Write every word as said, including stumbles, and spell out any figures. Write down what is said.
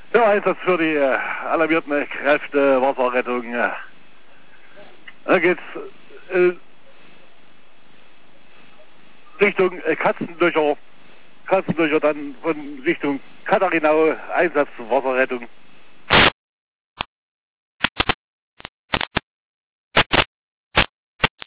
Ja, Einsatz für die äh, alarmierten Kräfte, Wasserrettung. Äh. Da geht's äh, Richtung äh, Katzenlöcher, Katzenlöcher, dann von Richtung Katharinau, Einsatz Wasserrettung.